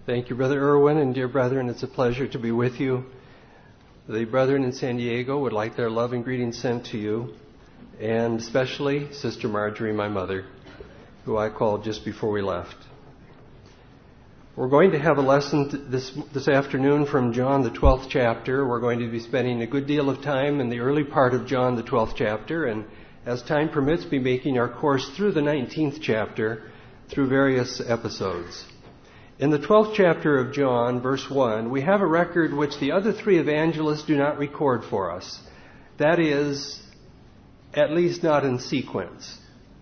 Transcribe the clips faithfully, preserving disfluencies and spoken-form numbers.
Thank you, Brother Irwin, and dear brethren, it's a pleasure to be with you. The brethren in San Diego would like their love and greetings sent to you, and especially Sister Marjorie, my mother, who I called just before we left. We're going to have a lesson this this afternoon from John, the twelfth chapter. We're going to be spending a good deal of time in the early part of John, the twelfth chapter, and as time permits, be making our course through the nineteenth chapter through various episodes. In the twelfth chapter of John, verse one, we have a record which the other three evangelists do not record for us. That is, at least not in sequence.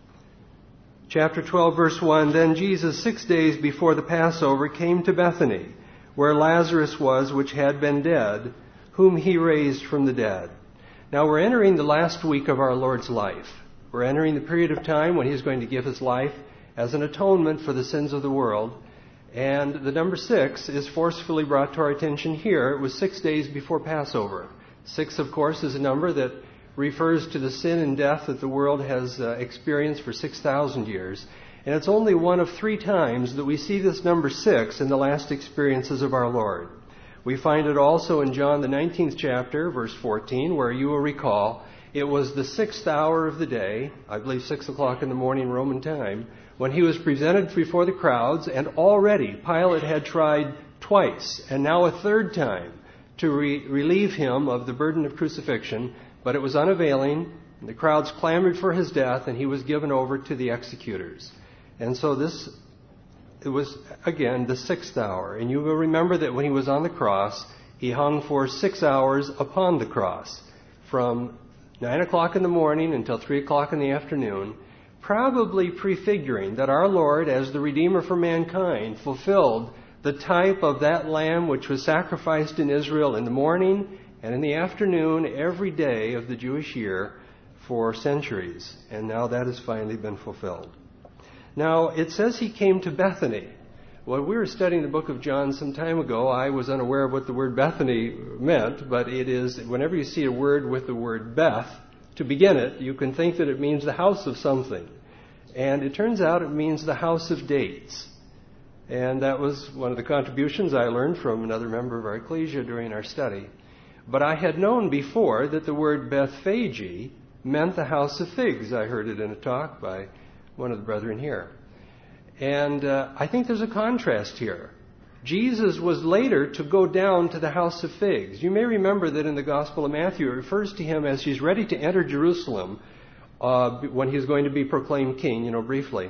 Chapter twelve, verse one, Then Jesus, six days before the Passover, came to Bethany, where Lazarus was, which had been dead, whom he raised from the dead. Now we're entering the last week of our Lord's life. We're entering the period of time when He's going to give His life as an atonement for the sins of the world. And the number six is forcefully brought to our attention here. It was six days before Passover. Six, of course, is a number that refers to the sin and death that the world has uh, experienced for six thousand years. And it's only one of three times that we see this number six in the last experiences of our Lord. We find it also in John, the nineteenth chapter, verse fourteen, where you will recall it was the sixth hour of the day, I believe six o'clock in the morning Roman time, when He was presented before the crowds, and already Pilate had tried twice, and now a third time, to re- relieve Him of the burden of crucifixion, but it was unavailing. The crowds clamored for His death, and He was given over to the executors. And so this, it was, again, the sixth hour. And you will remember that when He was on the cross, He hung for six hours upon the cross, from nine o'clock in the morning until three o'clock in the afternoon, probably prefiguring that our Lord, as the Redeemer for mankind, fulfilled the type of that lamb which was sacrificed in Israel in the morning and in the afternoon every day of the Jewish year for centuries. And now that has finally been fulfilled. Now, it says He came to Bethany. When we were studying the book of John some time ago, I was unaware of what the word Bethany meant, but it is, whenever you see a word with the word Beth, to begin it, you can think that it means the house of something. And it turns out it means the house of dates. And that was one of the contributions I learned from another member of our ecclesia during our study. But I had known before that the word Bethphage meant the house of figs. I heard it in a talk by one of the brethren here. And uh, I think there's a contrast here. Jesus was later to go down to the house of figs. You may remember that in the Gospel of Matthew, it refers to Him as He's ready to enter Jerusalem uh, when He's going to be proclaimed king, you know, briefly.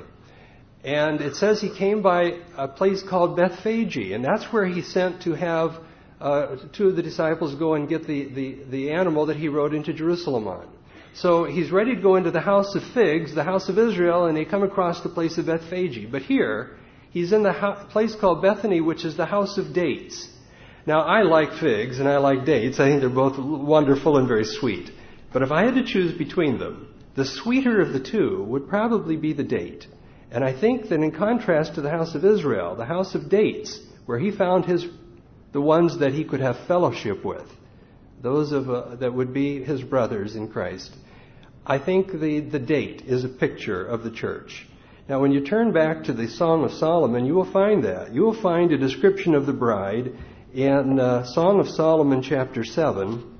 And it says He came by a place called Bethphage, and that's where He sent to have uh, two of the disciples go and get the, the, the animal that He rode into Jerusalem on. So He's ready to go into the house of figs, the house of Israel, and they come across the place of Bethphage. But here, He's in the ho- place called Bethany, which is the house of dates. Now, I like figs and I like dates. I think they're both wonderful and very sweet. But if I had to choose between them, the sweeter of the two would probably be the date. And I think that in contrast to the house of Israel, the house of dates, where He found his the ones that He could have fellowship with, those of uh, that would be His brothers in Christ, I think the, the date is a picture of the church. Now, when you turn back to the Song of Solomon, you will find that. You will find a description of the bride in uh, Song of Solomon chapter seven,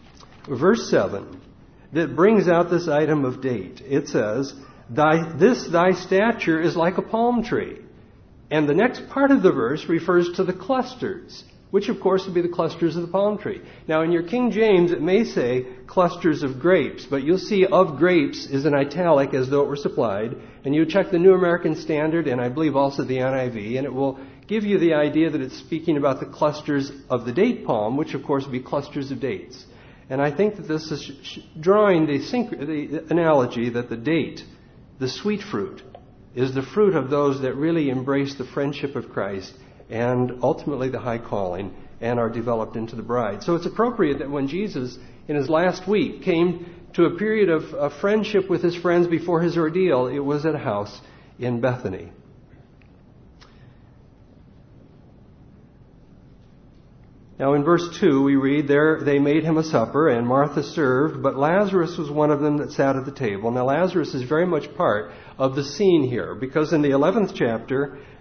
verse seven, that brings out this item of date. It says, "Thy this thy stature is like a palm tree." And the next part of the verse refers to the clusters, which of course would be the clusters of the palm tree. Now, in your King James, it may say clusters of grapes, but you'll see "of grapes" is in italic as though it were supplied. And you check the New American Standard, and I believe also the N I V, and it will give you the idea that it's speaking about the clusters of the date palm, which of course would be clusters of dates. And I think that this is drawing the, synch- the analogy that the date, the sweet fruit, is the fruit of those that really embrace the friendship of Christ and ultimately the high calling and are developed into the bride. So it's appropriate that when Jesus, in His last week, came to a period of, of friendship with His friends before His ordeal, it was at a house in Bethany. Now in verse two we read, "There they made Him a supper, and Martha served, but Lazarus was one of them that sat at the table." Now Lazarus is very much part of the scene here, because in the eleventh chapter,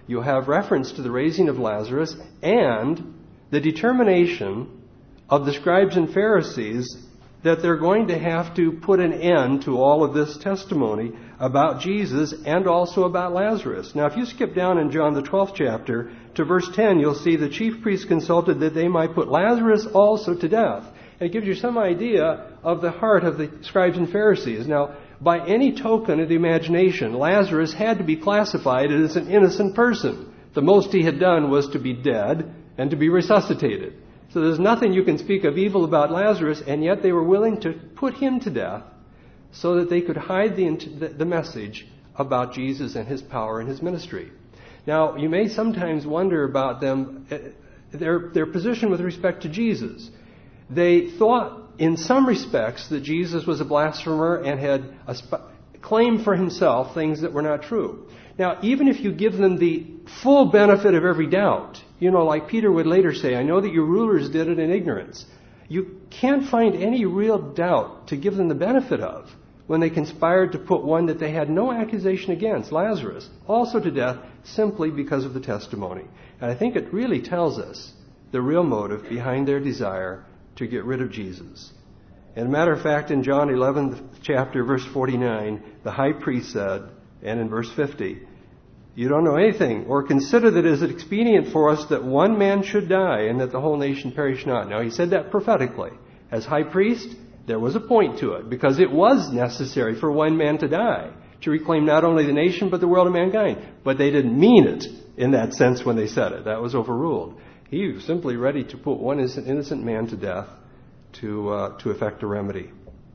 you have reference to the raising of Lazarus and the determination of the scribes and Pharisees that they're going to have to put an end to all of this testimony about Jesus and also about Lazarus. Now, if you skip down in John the twelfth chapter to verse ten, you'll see the chief priests consulted that they might put Lazarus also to death. And it gives you some idea of the heart of the scribes and Pharisees. Now, by any token of the imagination, Lazarus had to be classified as an innocent person. The most he had done was to be dead and to be resuscitated. So there's nothing you can speak of evil about Lazarus, and yet they were willing to put him to death so that they could hide the, the message about Jesus and his power and his ministry. Now, you may sometimes wonder about them, their, their position with respect to Jesus. They thought in some respects that Jesus was a blasphemer and had a sp- claimed for himself things that were not true. Now, even if you give them the full benefit of every doubt, you know, like Peter would later say, I know that your rulers did it in ignorance. You can't find any real doubt to give them the benefit of when they conspired to put one that they had no accusation against, Lazarus, also to death simply because of the testimony. And I think it really tells us the real motive behind their desire to get rid of Jesus. And a matter of fact, in John eleventh chapter, verse forty-nine, the high priest said, and in verse fifty, you don't know anything, or consider that it is expedient for us that one man should die, and that the whole nation perish not. Now, he said that prophetically. As high priest, there was a point to it, because it was necessary for one man to die, to reclaim not only the nation, but the world of mankind. But they didn't mean it in that sense when they said it. That was overruled. He was simply ready to put one innocent man to death to, uh, to effect a remedy.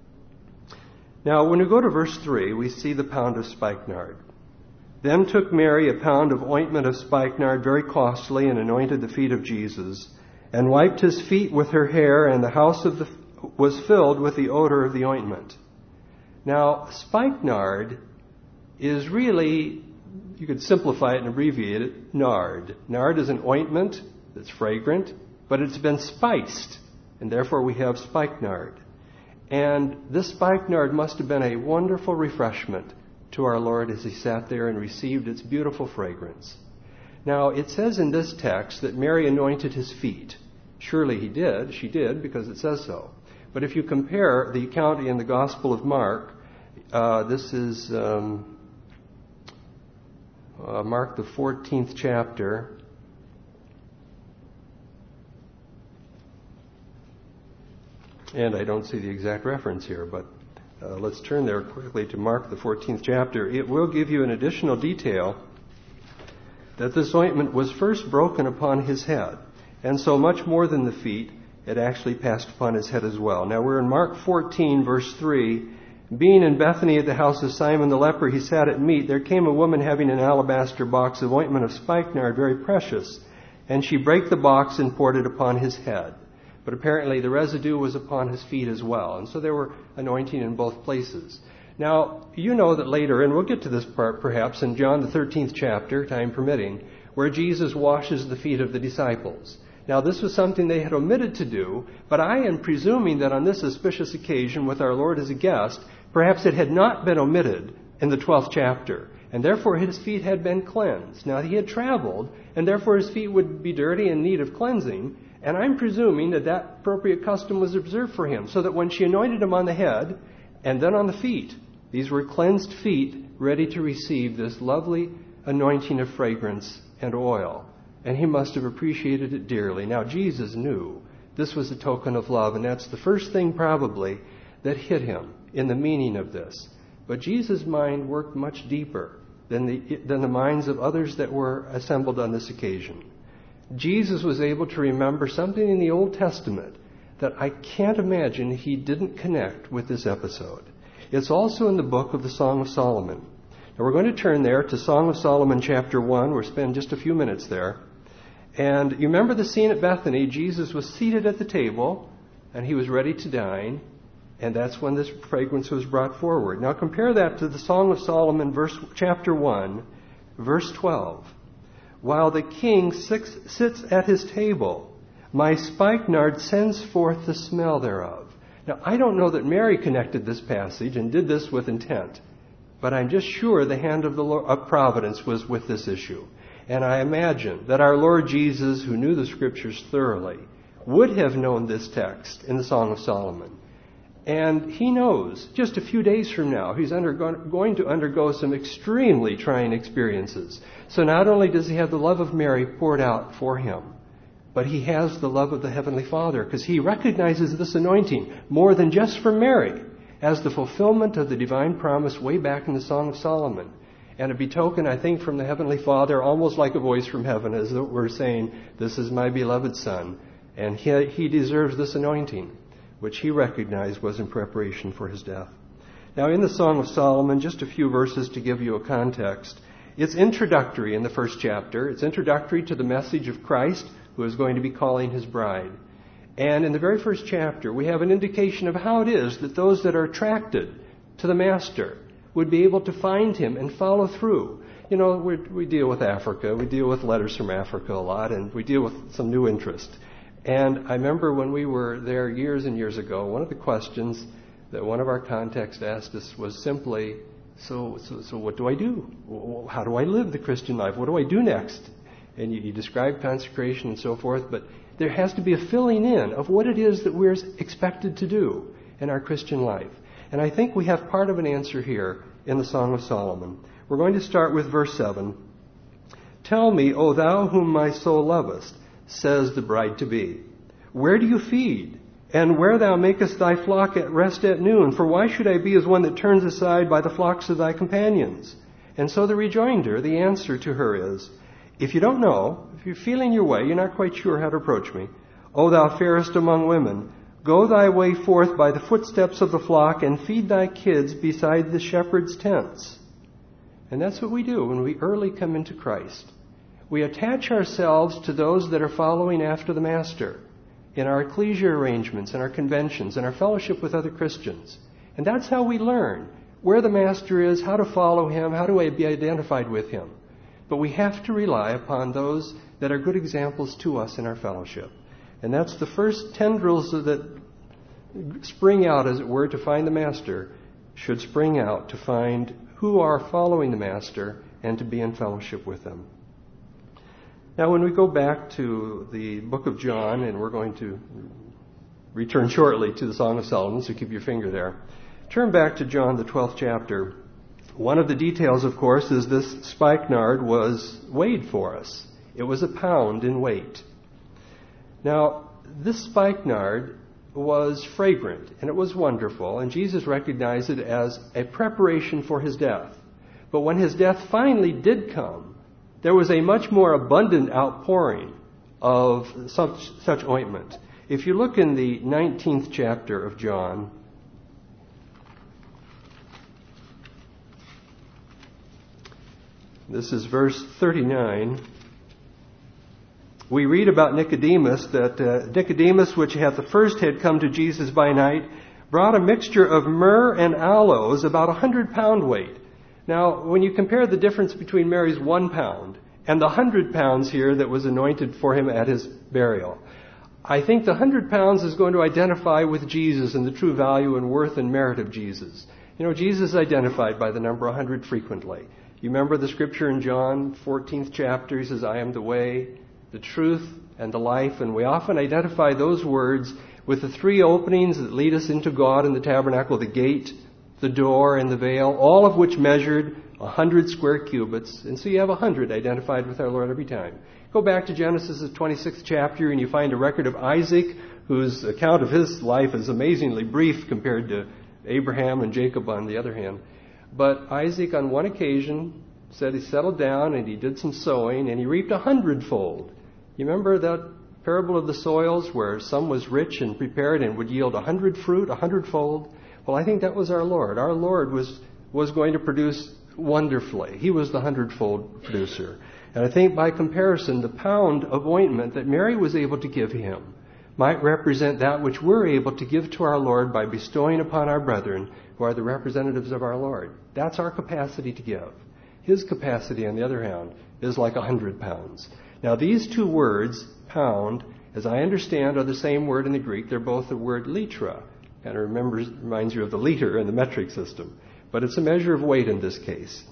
Now, when we go to verse three, we see the pound of spikenard. Then took Mary a pound of ointment of spikenard, very costly, and anointed the feet of Jesus, and wiped his feet with her hair, and the house of the, was filled with the odor of the ointment. Now, spikenard is really, you could simplify it and abbreviate it, nard. Nard is an ointment that's fragrant, but it's been spiced, and therefore we have spikenard. And this spikenard must have been a wonderful refreshment to our Lord as he sat there and received its beautiful fragrance. Now, it says in this text that Mary anointed his feet. Surely he did. She did, because it says so. But if you compare the account in the Gospel of Mark, uh, this is um, uh, Mark the fourteenth chapter. And I don't see the exact reference here, but uh, let's turn there quickly to Mark the fourteenth chapter. It will give you an additional detail that this ointment was first broken upon his head. And so much more than the feet, it actually passed upon his head as well. Now we're in Mark fourteen, verse three. Being in Bethany at the house of Simon the leper, he sat at meat. There came a woman having an alabaster box of ointment of spikenard, very precious. And she brake the box and poured it upon his head. But apparently the residue was upon his feet as well. And so there were anointing in both places. Now, you know that later, and we'll get to this part perhaps in John the thirteenth chapter, time permitting, where Jesus washes the feet of the disciples. Now, this was something they had omitted to do, but I am presuming that on this auspicious occasion with our Lord as a guest, perhaps it had not been omitted in the twelfth chapter, and therefore his feet had been cleansed. Now, he had traveled, and therefore his feet would be dirty and in need of cleansing, and I'm presuming that that appropriate custom was observed for him, so that when she anointed him on the head and then on the feet, these were cleansed feet ready to receive this lovely anointing of fragrance and oil. And he must have appreciated it dearly. Now, Jesus knew this was a token of love, and that's the first thing probably that hit him in the meaning of this. But Jesus' mind worked much deeper than the, than the minds of others that were assembled on this occasion. Jesus was able to remember something in the Old Testament that I can't imagine he didn't connect with this episode. It's also in the book of the Song of Solomon. Now we're going to turn there to Song of Solomon chapter one. We'll spend just a few minutes there. And you remember the scene at Bethany. Jesus was seated at the table and he was ready to dine. And that's when this fragrance was brought forward. Now compare that to the Song of Solomon, verse chapter one, verse twelve. While the king six, sits at his table, my spikenard sends forth the smell thereof. Now, I don't know that Mary connected this passage and did this with intent, but I'm just sure the hand of the Lord, of providence was with this issue. And I imagine that our Lord Jesus, who knew the Scriptures thoroughly, would have known this text in the Song of Solomon. And he knows just a few days from now he's undergo- going to undergo some extremely trying experiences. So not only does he have the love of Mary poured out for him, but he has the love of the Heavenly Father, because he recognizes this anointing more than just for Mary as the fulfillment of the divine promise way back in the Song of Solomon. And a betoken, I think, from the Heavenly Father, almost like a voice from heaven, as though we're saying, this is my beloved Son, and he, he deserves this anointing, which he recognized was in preparation for his death. Now, in the Song of Solomon, just a few verses to give you a context. It's introductory in the first chapter. It's introductory to the message of Christ, who is going to be calling his bride. And in the very first chapter, we have an indication of how it is that those that are attracted to the Master would be able to find him and follow through. You know, we, we deal with Africa. We deal with letters from Africa a lot, and we deal with some new interest. And I remember when we were there years and years ago, one of the questions that one of our contacts asked us was simply, so, so, so what do I do? How do I live the Christian life? What do I do next? And you, you describe consecration and so forth, but there has to be a filling in of what it is that we're expected to do in our Christian life. And I think we have part of an answer here in the Song of Solomon. We're going to start with verse seven. Tell me, O thou whom my soul lovest, says the bride-to-be, where do you feed? And where thou makest thy flock at rest at noon? For why should I be as one that turns aside by the flocks of thy companions? And so the rejoinder, the answer to her is, if you don't know, if you're feeling your way, you're not quite sure how to approach me, O thou fairest among women, go thy way forth by the footsteps of the flock and feed thy kids beside the shepherd's tents. And that's what we do when we early come into Christ. We attach ourselves to those that are following after the Master in our ecclesia arrangements, in our conventions, in our fellowship with other Christians. And that's how we learn where the Master is, how to follow him, how to be identified with him. But we have to rely upon those that are good examples to us in our fellowship. And that's the first tendrils that spring out, as it were, to find the Master, should spring out to find who are following the Master and to be in fellowship with them. Now, when we go back to the book of John, and we're going to return shortly to the Song of Solomon, so keep your finger there. Turn back to John, the twelfth chapter. One of the details, of course, is this spikenard was weighed for us. It was a pound in weight. Now, this spikenard was fragrant, and it was wonderful, and Jesus recognized it as a preparation for his death. But when his death finally did come, there was a much more abundant outpouring of such, such ointment. If you look in the nineteenth chapter of John, this is verse thirty-nine, we read about Nicodemus, that uh, Nicodemus, which at the first had come to Jesus by night, brought a mixture of myrrh and aloes, about a hundred pound weight. Now, when you compare the difference between Mary's one pound and the hundred pounds here that was anointed for him at his burial, I think the hundred pounds is going to identify with Jesus and the true value and worth and merit of Jesus. You know, Jesus is identified by the number one hundred frequently. You remember the scripture in John, fourteenth chapter, he says, I am the way, the truth, and the life. And we often identify those words with the three openings that lead us into God in the tabernacle, the gate, the door, and the veil, all of which measured a hundred square cubits. And so you have a hundred identified with our Lord every time. Go back to Genesis, the twenty-sixth chapter, and you find a record of Isaac, whose account of his life is amazingly brief compared to Abraham and Jacob on the other hand. But Isaac, on one occasion, said he settled down and he did some sowing and he reaped a hundredfold. You remember that parable of the soils where some was rich and prepared and would yield a hundred fruit, a hundredfold? Well, I think that was our Lord. Our Lord was, was going to produce wonderfully. He was the hundredfold producer. And I think by comparison, the pound of ointment that Mary was able to give him might represent that which we're able to give to our Lord by bestowing upon our brethren who are the representatives of our Lord. That's our capacity to give. His capacity, on the other hand, is like a hundred pounds. Now, these two words, pound, as I understand, are the same word in the Greek. They're both the word litra. Kind of remembers, reminds you of the liter in the metric system. But it's a measure of weight in this case.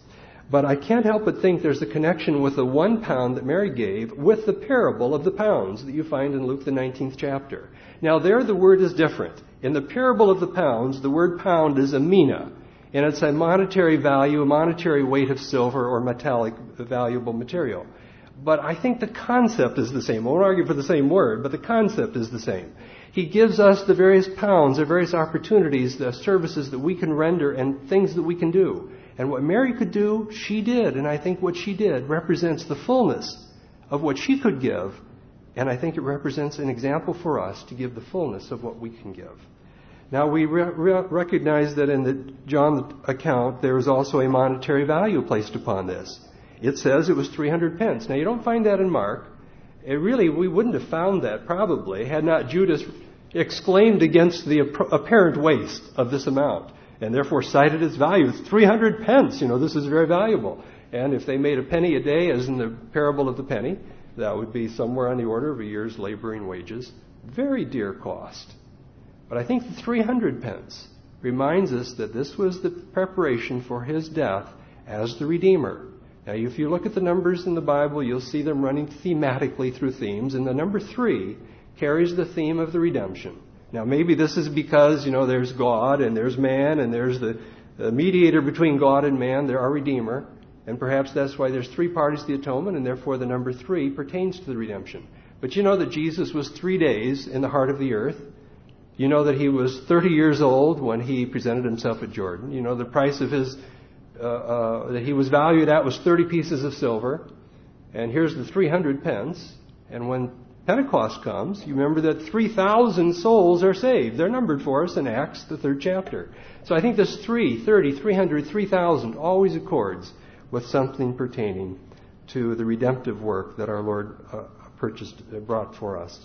But I can't help but think there's a connection with the one pound that Mary gave with the parable of the pounds that you find in Luke the nineteenth chapter. Now there the word is different. In the parable of the pounds, the word pound is a mina, and it's a monetary value, a monetary weight of silver or metallic valuable material. But I think the concept is the same. I won't argue for the same word, but the concept is the same. He gives us the various pounds, the various opportunities, the services that we can render and things that we can do. And what Mary could do, she did. And I think what she did represents the fullness of what she could give. And I think it represents an example for us to give the fullness of what we can give. Now, we re- re- recognize that in the John account, there is also a monetary value placed upon this. It says it was three hundred pence. Now, you don't find that in Mark. It really, we wouldn't have found that probably had not Judas exclaimed against the apparent waste of this amount and therefore cited its value. It's three hundred pence. You know, this is very valuable. And if they made a penny a day, as in the parable of the penny, that would be somewhere on the order of a year's laboring wages. Very dear cost. But I think the three hundred pence reminds us that this was the preparation for his death as the Redeemer. Now, if you look at the numbers in the Bible, you'll see them running thematically through themes, and the number three carries the theme of the redemption. Now, maybe this is because, you know, there's God and there's man and there's the, the mediator between God and man, there our Redeemer, and perhaps that's why there's three parties to the atonement, and therefore the number three pertains to the redemption. But you know that Jesus was three days in the heart of the earth. You know that he was thirty years old when he presented himself at Jordan. You know the price of his Uh, uh, that he was valued at was thirty pieces of silver. And here's the three hundred pence. And when Pentecost comes, you remember that three thousand souls are saved. They're numbered for us in Acts, the third chapter. So I think this three, thirty, three hundred, three thousand always accords with something pertaining to the redemptive work that our Lord uh, purchased, uh, brought for us.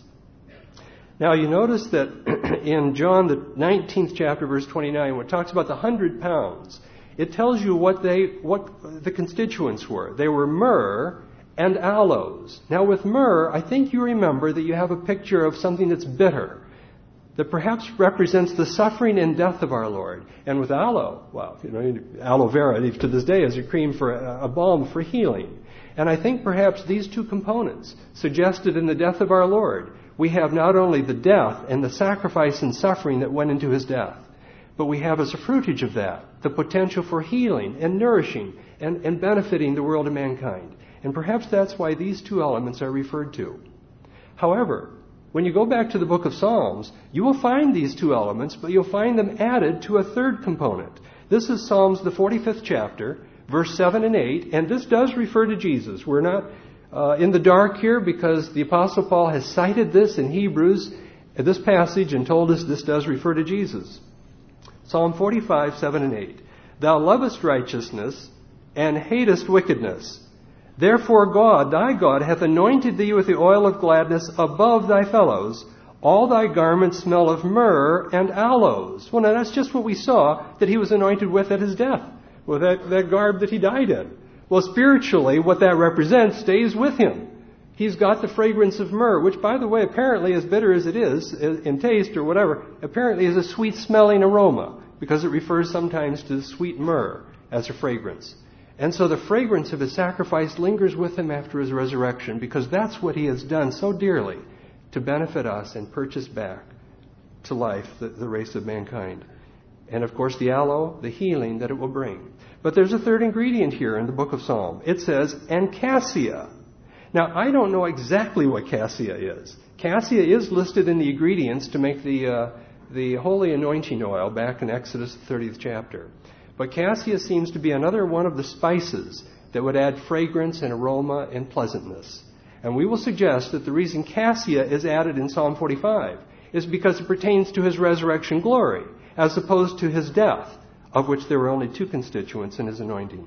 Now you notice that in John, the nineteenth chapter, verse twenty-nine, when it talks about the hundred pounds, it tells you what they, what the constituents were. They were myrrh and aloes. Now with myrrh, I think you remember that you have a picture of something that's bitter, that perhaps represents the suffering and death of our Lord. And with aloe, well, you know, aloe vera to this day is a cream for a, a balm for healing. And I think perhaps these two components suggested in the death of our Lord, we have not only the death and the sacrifice and suffering that went into his death, but we have as a fruitage of that the potential for healing and nourishing and, and benefiting the world of mankind. And perhaps that's why these two elements are referred to. However, when you go back to the book of Psalms, you will find these two elements, but you'll find them added to a third component. This is Psalms, the forty-fifth chapter, verse seven and eight, and this does refer to Jesus. We're not uh, in the dark here because the Apostle Paul has cited this in Hebrews, this passage, and told us this does refer to Jesus. Psalm forty-five, seven and eight. Thou lovest righteousness and hatest wickedness. Therefore God, thy God, hath anointed thee with the oil of gladness above thy fellows. All thy garments smell of myrrh and aloes. Well, now that's just what we saw that he was anointed with at his death, with that, that garb that he died in. Well, spiritually, what that represents stays with him. He's got the fragrance of myrrh, which, by the way, apparently, as bitter as it is in taste or whatever, apparently is a sweet-smelling aroma, because it refers sometimes to sweet myrrh as a fragrance. And so the fragrance of his sacrifice lingers with him after his resurrection, because that's what he has done so dearly to benefit us and purchase back to life the, the race of mankind. And, of course, the aloe, the healing that it will bring. But there's a third ingredient here in the book of Psalm. It says, and cassia. Now, I don't know exactly what cassia is. Cassia is listed in the ingredients to make the uh, the holy anointing oil back in Exodus, the thirtieth chapter. But cassia seems to be another one of the spices that would add fragrance and aroma and pleasantness. And we will suggest that the reason cassia is added in Psalm forty-five is because it pertains to his resurrection glory, as opposed to his death, of which there were only two constituents in his anointing.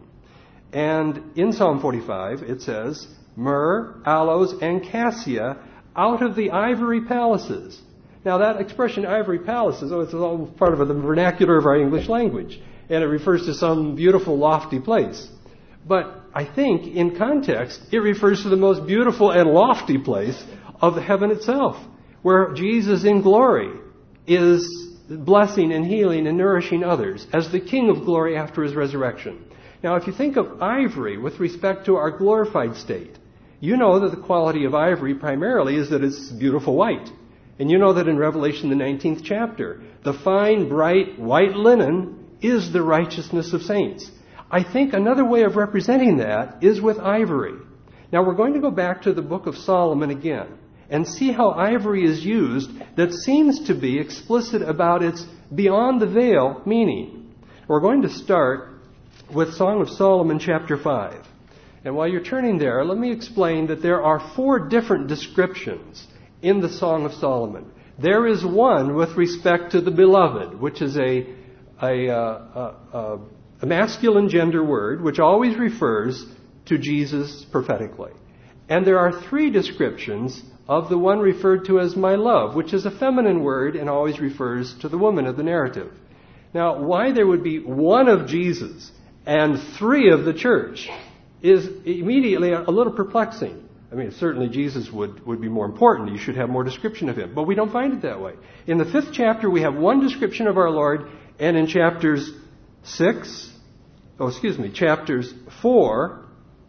And in Psalm forty-five, it says, myrrh, aloes, and cassia out of the ivory palaces. Now that expression, ivory palaces, oh, it's all part of the vernacular of our English language. And it refers to some beautiful, lofty place. But I think, in context, it refers to the most beautiful and lofty place of heaven itself, where Jesus in glory is blessing and healing and nourishing others as the King of glory after his resurrection. Now, if you think of ivory with respect to our glorified state, you know that the quality of ivory primarily is that it's beautiful white. And you know that in Revelation, the nineteenth chapter, the fine, bright, white linen is the righteousness of saints. I think another way of representing that is with ivory. Now, we're going to go back to the book of Solomon again and see how ivory is used that seems to be explicit about its beyond the veil meaning. We're going to start with Song of Solomon chapter five. And while you're turning there, let me explain that there are four different descriptions in the Song of Solomon. There is one with respect to the beloved, which is a, a, a, a, a masculine gender word, which always refers to Jesus prophetically. And there are three descriptions of the one referred to as my love, which is a feminine word and always refers to the woman of the narrative. Now, why there would be one of Jesus and three of the church is immediately a little perplexing. I mean, certainly Jesus would, would be more important. You should have more description of him. But we don't find it that way. In the fifth chapter, we have one description of our Lord, and in chapters six, oh, excuse me, chapters four,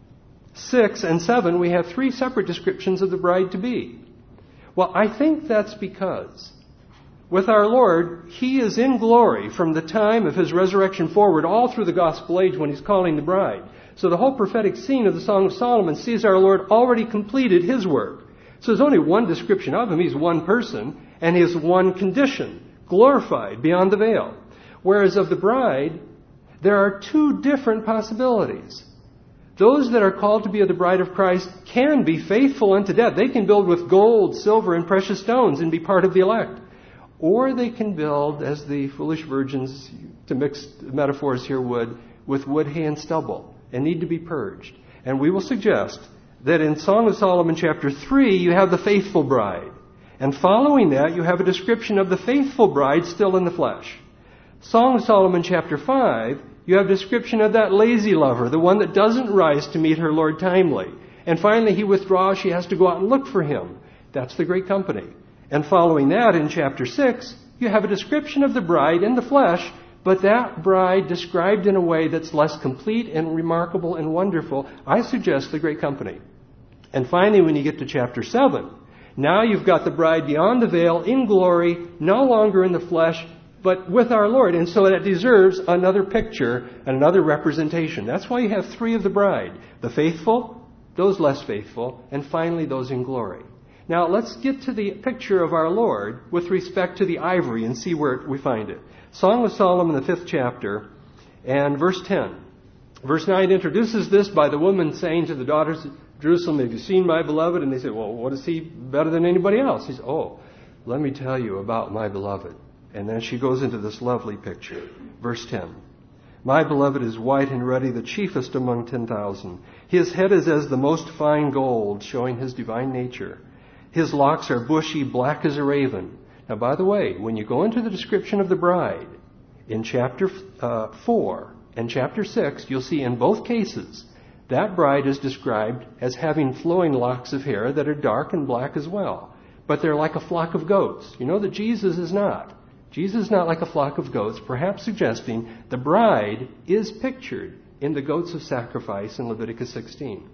six, and seven, we have three separate descriptions of the bride-to-be. Well, I think that's because with our Lord, He is in glory from the time of His resurrection forward, all through the gospel age when He's calling the bride. So the whole prophetic scene of the Song of Solomon sees our Lord already completed His work. So there's only one description of Him. He's one person, and He is one condition, glorified beyond the veil. Whereas of the bride, there are two different possibilities. Those that are called to be of the bride of Christ can be faithful unto death. They can build with gold, silver, and precious stones and be part of the elect. Or they can build, as the foolish virgins, to mix metaphors here would, with wood, hay, and stubble, and need to be purged. And we will suggest that in Song of Solomon chapter three, you have the faithful bride. And following that, you have a description of the faithful bride still in the flesh. Song of Solomon chapter five, you have a description of that lazy lover, the one that doesn't rise to meet her Lord timely. And finally, he withdraws. She has to go out and look for him. That's the great company. And following that, in chapter six, you have a description of the bride in the flesh, but that bride described in a way that's less complete and remarkable and wonderful. I suggest the great company. And finally, when you get to chapter seven, now you've got the bride beyond the veil, in glory, no longer in the flesh, but with our Lord. And so that deserves another picture, another representation. That's why you have three of the bride. The faithful, those less faithful, and finally those in glory. Now, let's get to the picture of our Lord with respect to the ivory and see where we find it. Song of Solomon, the fifth chapter, and verse ten. Verse nine introduces this by the woman saying to the daughters of Jerusalem, "Have you seen my beloved?" And they say, "Well, what is he better than anybody else?" He says, "Oh, let me tell you about my beloved." And then she goes into this lovely picture. Verse ten. "My beloved is white and ruddy, the chiefest among ten thousand. His head is as the most fine gold, showing his divine nature. His locks are bushy, black as a raven." Now, by the way, when you go into the description of the bride, in chapter uh, four and chapter six, you'll see in both cases, that bride is described as having flowing locks of hair that are dark and black as well. But they're like a flock of goats. You know that Jesus is not. Jesus is not like a flock of goats, perhaps suggesting the bride is pictured in the goats of sacrifice in Leviticus sixteen.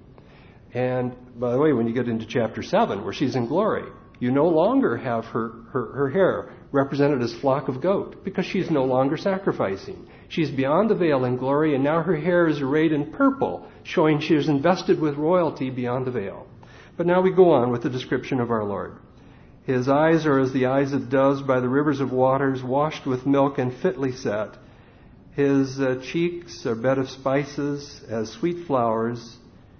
And, by the way, when you get into chapter seven, where she's in glory, you no longer have her, her, her hair represented as flock of goat, because she's no longer sacrificing. She's beyond the veil in glory, and now her hair is arrayed in purple, showing she is invested with royalty beyond the veil. But now we go on with the description of our Lord. "His eyes are as the eyes of doves by the rivers of waters, washed with milk and fitly set. His uh, cheeks are bed of spices, as sweet flowers."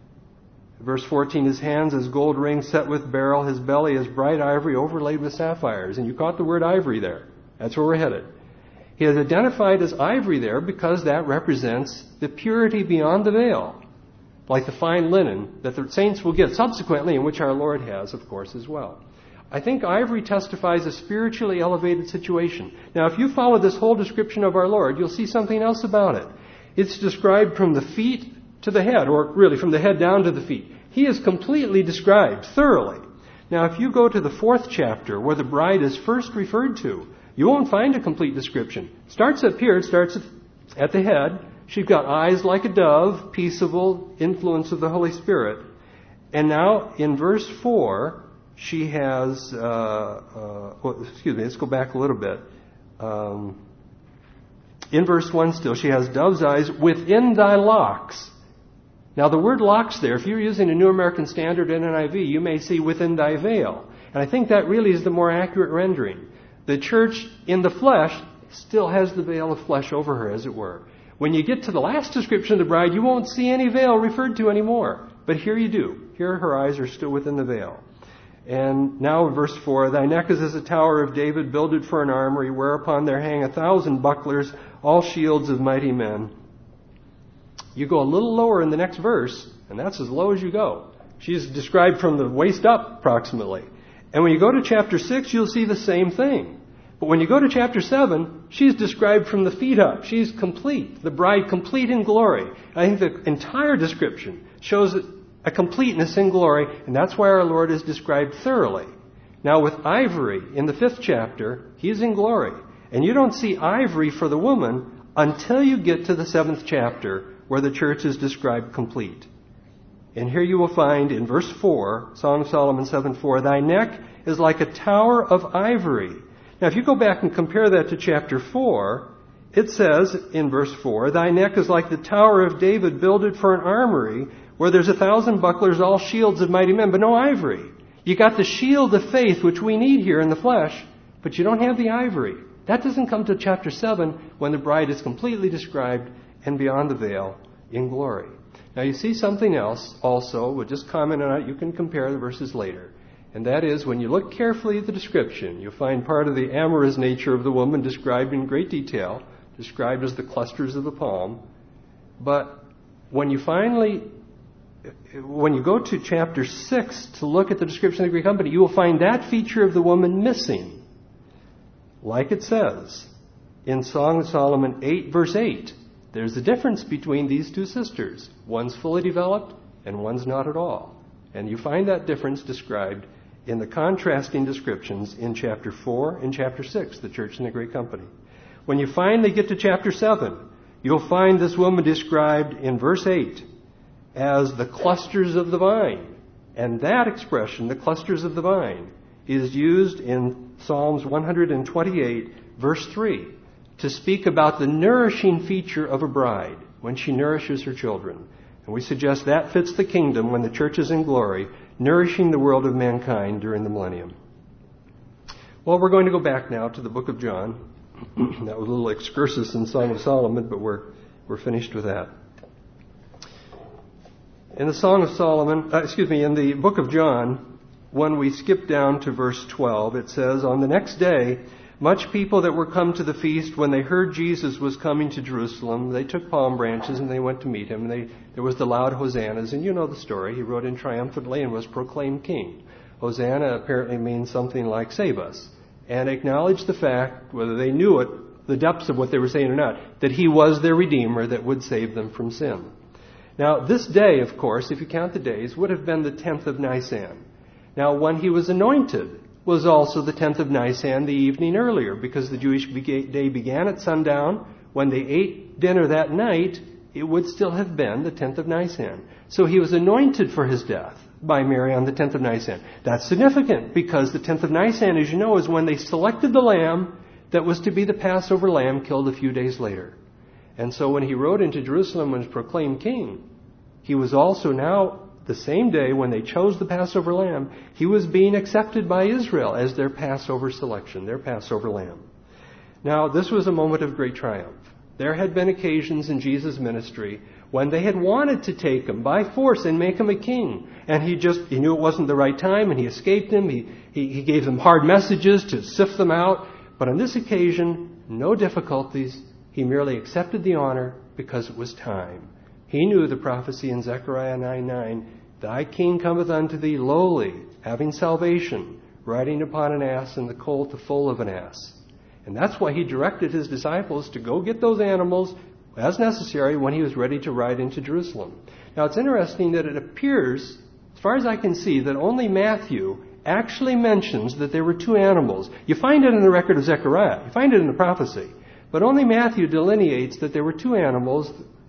Verse fourteen, "His hands as gold rings set with beryl, his belly as bright ivory overlaid with sapphires." And you caught the word ivory there. That's where we're headed. He is identified as ivory there because that represents the purity beyond the veil, like the fine linen that the saints will get subsequently, and which our Lord has, of course, as well. I think ivory testifies a spiritually elevated situation. Now, if you follow this whole description of our Lord, you'll see something else about it. It's described from the feet to the head, or really from the head down to the feet. He is completely described, thoroughly. Now, if you go to the fourth chapter, where the bride is first referred to, you won't find a complete description. It starts up here, it starts at the head, She's got eyes like a dove, peaceable, influence of the Holy Spirit. And now in verse four, she has, uh, uh, well, excuse me, let's go back a little bit. Um, in verse one still, she has dove's eyes within thy locks. Now the word locks there, if you're using a New American Standard and N I V, you may see within thy veil. And I think that really is the more accurate rendering. The church in the flesh still has the veil of flesh over her, as it were. When you get to the last description of the bride, you won't see any veil referred to anymore. But here you do. Here her eyes are still within the veil. And now verse four, thy neck is as a tower of David builded for an armory, whereupon there hang a thousand bucklers, all shields of mighty men. You go a little lower in the next verse, and that's as low as you go. She's described from the waist up, approximately. And when you go to chapter six, you'll see the same thing. But when you go to chapter seven, she's described from the feet up. She's complete, the bride complete in glory. I think the entire description shows a completeness in glory, and that's why our Lord is described thoroughly. Now with ivory, in the fifth chapter, he's in glory. And you don't see ivory for the woman until you get to the seventh chapter, where the church is described complete. And here you will find in verse four, Song of Solomon seven four, thy neck is like a tower of ivory. Now if you go back and compare that to chapter four, it says in verse four, thy neck is like the tower of David builded for an armory, where there's a thousand bucklers, all shields of mighty men, but no ivory. You got the shield of faith, which we need here in the flesh, but you don't have the ivory. That doesn't come to chapter seven, when the bride is completely described and beyond the veil in glory. Now you see something else also. We'll just comment on it. You can compare the verses later. And that is, when you look carefully at the description, you'll find part of the amorous nature of the woman described in great detail, described as the clusters of the palm. But when you finally, when you go to chapter six to look at the description of the great company, you will find that feature of the woman missing. Like it says in Song of Solomon eight, verse eight, there's a difference between these two sisters. One's fully developed and one's not at all. And you find that difference described in the contrasting descriptions in chapter four and chapter six, the church in the great company. When you finally get to chapter seven, you'll find this woman described in verse eight as the clusters of the vine. And that expression, the clusters of the vine, is used in Psalms one twenty-eight, verse three, to speak about the nourishing feature of a bride when she nourishes her children. And we suggest that fits the kingdom when the church is in glory, nourishing the world of mankind during the millennium. Well, we're going to go back now to the book of John. That was a little excursus in Song of Solomon, but we're we're finished with that. In the Song of Solomon, uh, excuse me, in the book of John, when we skip down to verse twelve, it says, on the next day, much people that were come to the feast, when they heard Jesus was coming to Jerusalem, they took palm branches and they went to meet him. And they, there was the loud hosannas, and you know the story. He rode in triumphantly and was proclaimed king. Hosanna apparently means something like save us, and acknowledged the fact, whether they knew it, the depths of what they were saying or not, that he was their Redeemer that would save them from sin. Now, this day, of course, if you count the days, would have been the tenth of Nisan. Now, when he was anointed was also the tenth of Nisan, the evening earlier, because the Jewish day began at sundown. When they ate dinner that night, it would still have been the tenth of Nisan. So he was anointed for his death by Mary on the tenth of Nisan. That's significant, because the tenth of Nisan, as you know, is when they selected the lamb that was to be the Passover lamb killed a few days later. And so when he rode into Jerusalem and was proclaimed king, he was also now, the same day when they chose the Passover lamb, he was being accepted by Israel as their Passover selection, their Passover lamb. Now, this was a moment of great triumph. There had been occasions in Jesus' ministry when they had wanted to take him by force and make him a king. And he just, he knew it wasn't the right time and he escaped him. He, he, he gave them hard messages to sift them out. But on this occasion, no difficulties. He merely accepted the honor because it was time. He knew the prophecy in Zechariah nine nine, thy king cometh unto thee lowly, having salvation, riding upon an ass, and the colt the foal of an ass. And that's why he directed his disciples to go get those animals as necessary when he was ready to ride into Jerusalem. Now it's interesting that it appears, as far as I can see, that only Matthew actually mentions that there were two animals. You find it in the record of Zechariah. You find it in the prophecy. But only Matthew delineates that there were two animals,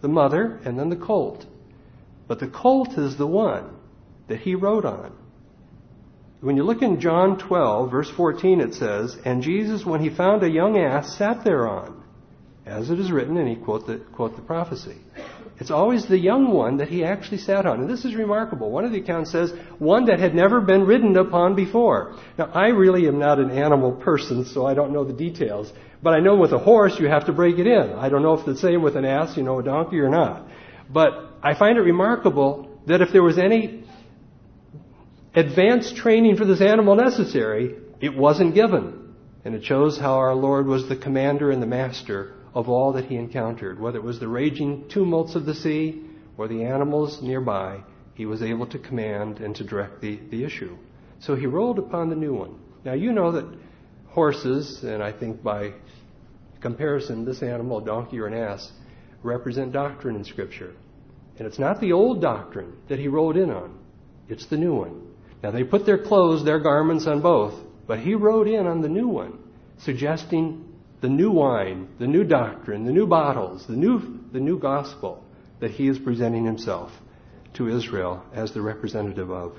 the mother, and then the colt. But the colt is the one that he rode on. When you look in John twelve, verse fourteen, it says, "And Jesus, when he found a young ass, sat thereon, as it is written," and he quote the, quote the prophecy. It's always the young one that he actually sat on. And this is remarkable. One of the accounts says, one that had never been ridden upon before. Now, I really am not an animal person, so I don't know the details. But I know with a horse, you have to break it in. I don't know if it's the same with an ass, you know, a donkey or not. But I find it remarkable that if there was any advanced training for this animal necessary, it wasn't given. And it shows how our Lord was the commander and the master of all that he encountered. Whether it was the raging tumults of the sea or the animals nearby, he was able to command and to direct the, the issue. So he rode upon the new one. Now you know that horses, and I think by comparison, this animal, a donkey or an ass, represent doctrine in Scripture. And it's not the old doctrine that he rode in on. It's the new one. Now they put their clothes, their garments on both, but he rode in on the new one, suggesting the new wine, the new doctrine, the new bottles, the new, the new gospel that he is presenting himself to Israel as the representative of.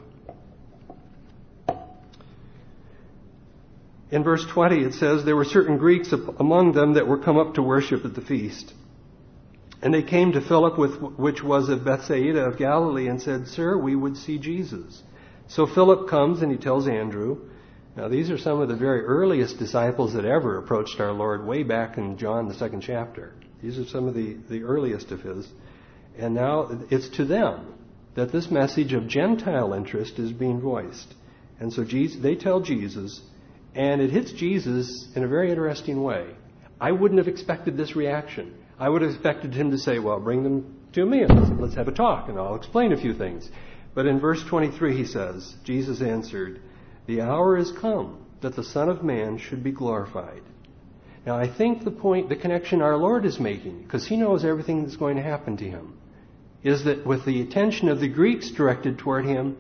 In verse twenty it says, "There were certain Greeks among them that were come up to worship at the feast. And they came to Philip, with, which was of Bethsaida of Galilee, and said, Sir, we would see Jesus. So Philip comes and he tells Andrew." Now these are some of the very earliest disciples that ever approached our Lord, way back in John, the second chapter. These are some of the, the earliest of his. And now it's to them that this message of Gentile interest is being voiced. And so Jesus, they tell Jesus, and it hits Jesus in a very interesting way. I wouldn't have expected this reaction. I would have expected him to say, well, bring them to me and let's have a talk and I'll explain a few things. But in verse twenty-three he says, Jesus answered, "The hour is come that the Son of Man should be glorified." Now I think the point, the connection our Lord is making, because he knows everything that's going to happen to him, is that with the attention of the Greeks directed toward him,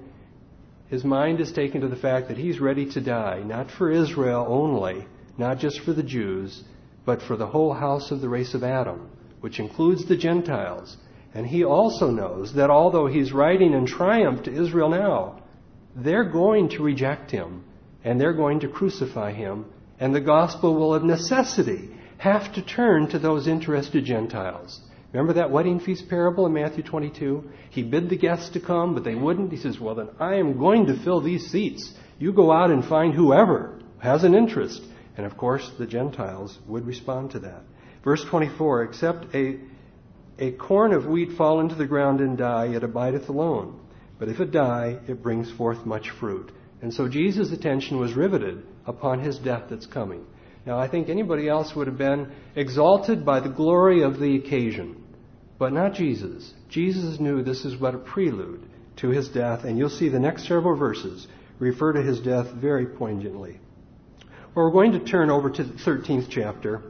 his mind is taken to the fact that he's ready to die, not for Israel only, not just for the Jews, but for the whole house of the race of Adam, which includes the Gentiles. And he also knows that although he's writing in triumph to Israel now, they're going to reject him, and they're going to crucify him, and the gospel will of necessity have to turn to those interested Gentiles. Remember that wedding feast parable in Matthew twenty-two? He bid the guests to come, but they wouldn't. He says, well, then I am going to fill these seats. You go out and find whoever has an interest. And of course, the Gentiles would respond to that. Verse twenty-four, "Except a, a corn of wheat fall into the ground and die, it abideth alone. But if it die, it brings forth much fruit." And so Jesus' attention was riveted upon his death that's coming. Now, I think anybody else would have been exalted by the glory of the occasion, but not Jesus. Jesus knew this is but a prelude to his death, and you'll see the next several verses refer to his death very poignantly. Well, we're going to turn over to the thirteenth chapter.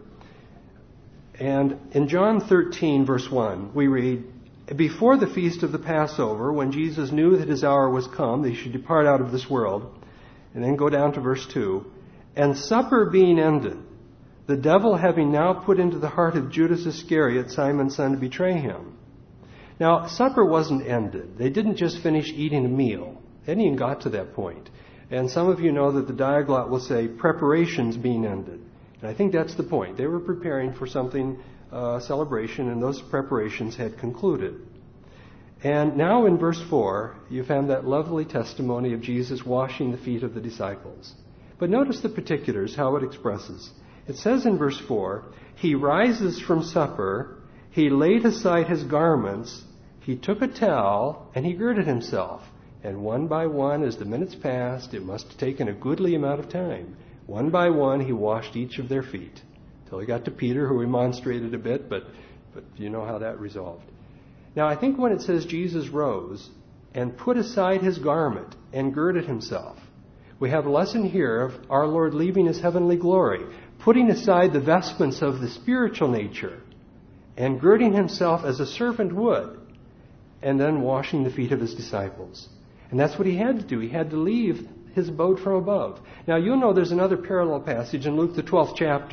And in John thirteen, verse one, we read, "Before the feast of the Passover, when Jesus knew that his hour was come, that he should depart out of this world," and then go down to verse two, "And supper being ended, the devil having now put into the heart of Judas Iscariot, Simon's son, to betray him." Now, supper wasn't ended. They didn't just finish eating a meal. They hadn't even got to that point. And some of you know that the Diaglott will say preparations being ended. And I think that's the point. They were preparing for something, uh, celebration, and those preparations had concluded. And now in verse four, you found that lovely testimony of Jesus washing the feet of the disciples. But notice the particulars, how it expresses. It says in verse four, "He rises from supper, he laid aside his garments, he took a towel, and he girded himself. And one by one, as the minutes passed, it must have taken a goodly amount of time. One by one, he washed each of their feet." Till he got to Peter, who remonstrated a bit, but, but you know how that resolved. Now, I think when it says Jesus rose and put aside his garment and girded himself, we have a lesson here of our Lord leaving his heavenly glory, putting aside the vestments of the spiritual nature, and girding himself as a servant would, and then washing the feet of his disciples. And that's what he had to do. He had to leave his abode from above. Now, you'll know there's another parallel passage in Luke, the twelfth chapter,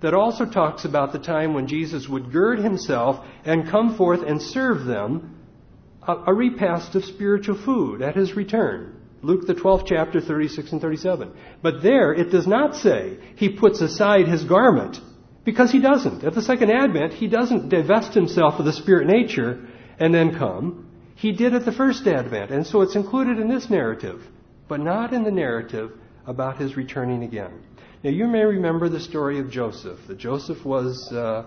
that also talks about the time when Jesus would gird himself and come forth and serve them a, a repast of spiritual food at his return. Luke the twelfth chapter, thirty-six and thirty-seven. But there it does not say he puts aside his garment, because he doesn't. At the second advent, he doesn't divest himself of the spirit nature and then come. He did at the first advent, and so it's included in this narrative, but not in the narrative about his returning again. Now, you may remember the story of Joseph. That Joseph was uh,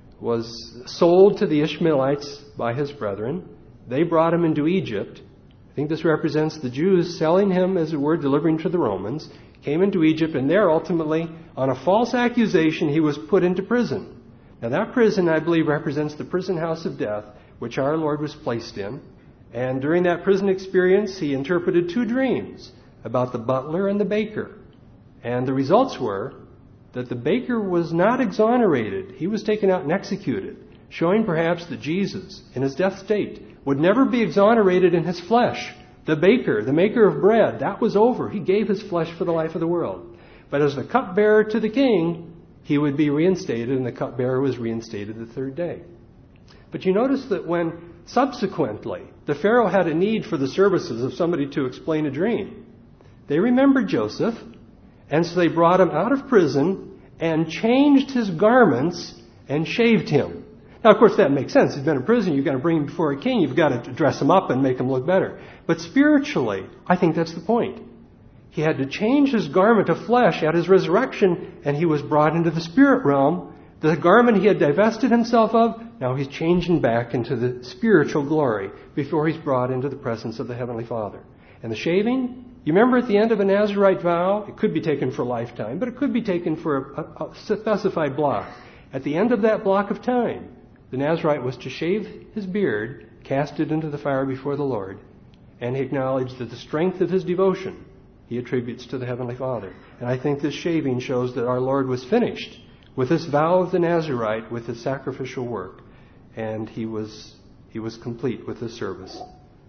was sold to the Ishmaelites by his brethren. They brought him into Egypt. I think this represents the Jews selling him, as it were, delivering to the Romans. Came into Egypt, and there ultimately, on a false accusation, he was put into prison. Now, that prison, I believe, represents the prison house of death, which our Lord was placed in. And during that prison experience, he interpreted two dreams about the butler and the baker. And the results were that the baker was not exonerated. He was taken out and executed, showing perhaps that Jesus, in his death state, would never be exonerated in his flesh. The baker, the maker of bread, that was over. He gave his flesh for the life of the world. But as the cupbearer to the king, he would be reinstated, and the cupbearer was reinstated the third day. But you notice that when subsequently the Pharaoh had a need for the services of somebody to explain a dream, they remembered Joseph, and so they brought him out of prison and changed his garments and shaved him. Now, of course, that makes sense. He's been in prison. You've got to bring him before a king. You've got to dress him up and make him look better. But spiritually, I think that's the point. He had to change his garment of flesh at his resurrection, and he was brought into the spirit realm. The garment he had divested himself of, now he's changing back into the spiritual glory before he's brought into the presence of the Heavenly Father. And the shaving, you remember at the end of a Nazirite vow, it could be taken for a lifetime, but it could be taken for a, a, a specified block. At the end of that block of time, the Nazirite was to shave his beard, cast it into the fire before the Lord, and he acknowledged that the strength of his devotion he attributes to the Heavenly Father. And I think this shaving shows that our Lord was finished with this vow of the Nazirite, with his sacrificial work, and he was he was complete with his service.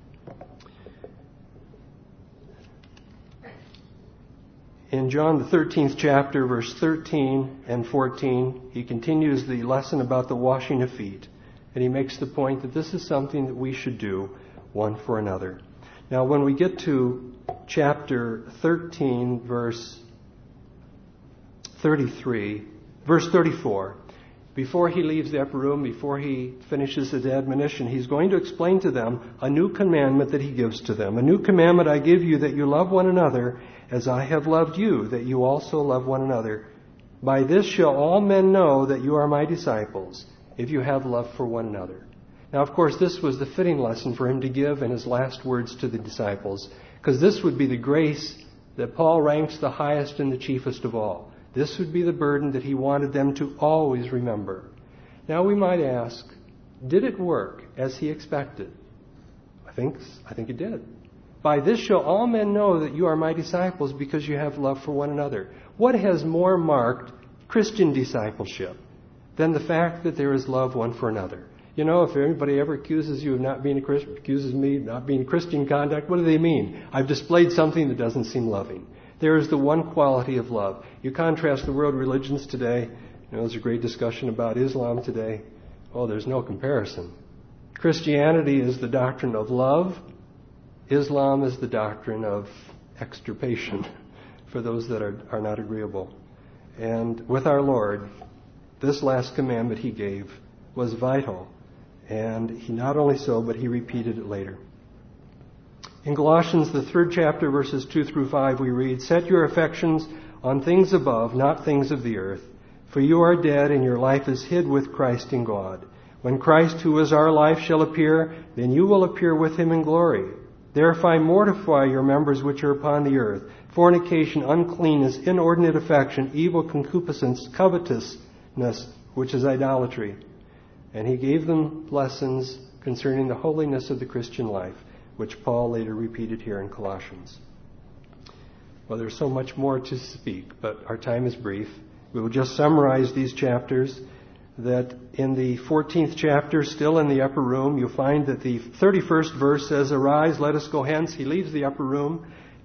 In John the thirteenth chapter, verse thirteen and fourteen, he continues the lesson about the washing of feet. And he makes the point that this is something that we should do one for another. Now, when we get to chapter thirteen, verse thirty-three, verse thirty-four, before he leaves the upper room, before he finishes his admonition, he's going to explain to them a new commandment that he gives to them. A new commandment I give you, that you love one another as I have loved you, that you also love one another. By this shall all men know that you are my disciples, if you have love for one another. Now, of course, this was the fitting lesson for him to give in his last words to the disciples, because this would be the grace that Paul ranks the highest and the chiefest of all. This would be the burden that he wanted them to always remember. Now we might ask, did it work as he expected? I think, I think it did. By this shall all men know that you are my disciples, because you have love for one another. What has more marked Christian discipleship than the fact that there is love one for another? You know, if anybody ever accuses you of not being a Christian, accuses me of not being Christian conduct, what do they mean? I've displayed something that doesn't seem loving. There is the one quality of love. You contrast the world religions today. You know, there's a great discussion about Islam today. Oh, there's no comparison. Christianity is the doctrine of love. Islam is the doctrine of extirpation for those that are, are not agreeable. And with our Lord, this last commandment he gave was vital. And he not only so, but he repeated it later. In Colossians, the third chapter, verses two through five, we read, "Set your affections on things above, not things of the earth. For you are dead, and your life is hid with Christ in God. When Christ, who is our life, shall appear, then you will appear with him in glory. Therefore mortify your members which are upon the earth: fornication, uncleanness, inordinate affection, evil concupiscence, covetousness, which is idolatry." And he gave them lessons concerning the holiness of the Christian life, which Paul later repeated here in Colossians. Well, there's so much more to speak, but our time is brief. We will just summarize these chapters. That in the fourteenth chapter, still in the upper room, you'll find that the thirty-first verse says, "Arise, let us go hence." He leaves the upper room.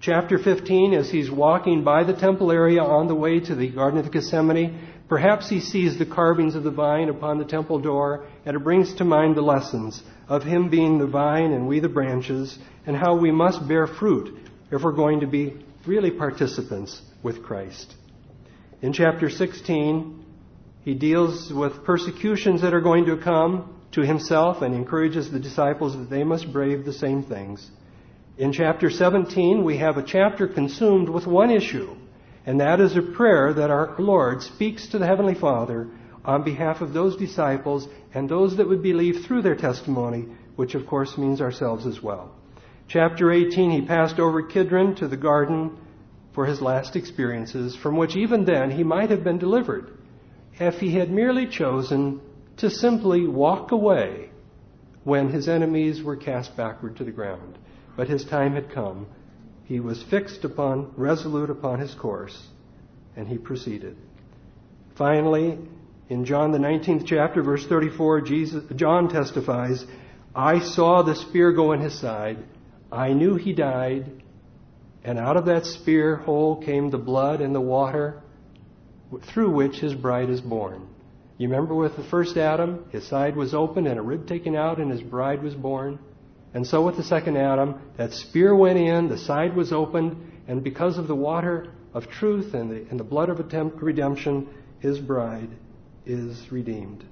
Chapter fifteen, as he's walking by the temple area on the way to the Garden of Gethsemane, perhaps he sees the carvings of the vine upon the temple door, and it brings to mind the lessons of him being the vine and we the branches, and how we must bear fruit if we're going to be really participants with Christ. In chapter sixteen, he deals with persecutions that are going to come to himself and encourages the disciples that they must brave the same things. In chapter seventeen, we have a chapter consumed with one issue, and that is a prayer that our Lord speaks to the Heavenly Father on behalf of those disciples and those that would believe through their testimony, which of course means ourselves as well. Chapter eighteen, he passed over Kidron to the garden for his last experiences, from which even then he might have been delivered if he had merely chosen to simply walk away when his enemies were cast backward to the ground. But his time had come. He was fixed upon, resolute upon his course, and he proceeded. Finally, in John the nineteenth chapter, verse thirty-four, Jesus, John testifies, I saw the spear go in his side. I knew he died, and out of that spear hole came the blood and the water through which his bride is born. You remember with the first Adam, his side was opened and a rib taken out and his bride was born? And so with the second Adam, that spear went in, the side was opened, and because of the water of truth and the, and the blood of redemption, his bride is redeemed.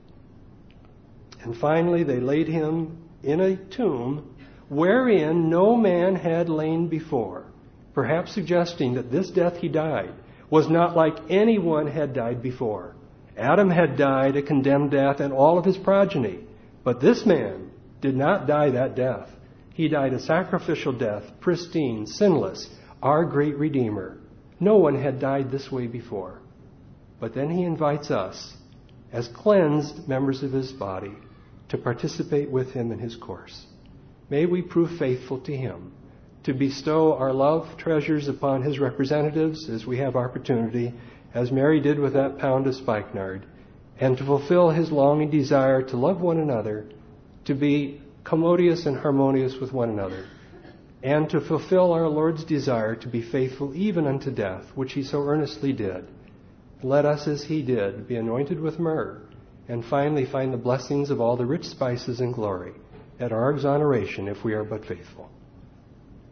And finally, they laid him in a tomb wherein no man had lain before, perhaps suggesting that this death he died was not like anyone had died before. Adam had died a condemned death and all of his progeny, but this man did not die that death. He died a sacrificial death, pristine, sinless, our great Redeemer. No one had died this way before. But then he invites us, as cleansed members of his body, to participate with him in his course. May we prove faithful to him, to bestow our love treasures upon his representatives as we have opportunity, as Mary did with that pound of spikenard, and to fulfill his longing desire to love one another, to be commodious and harmonious with one another, and to fulfill our Lord's desire to be faithful even unto death, which he so earnestly did. Let us, as he did, be anointed with myrrh, and finally find the blessings of all the rich spices and glory at our exoneration if we are but faithful.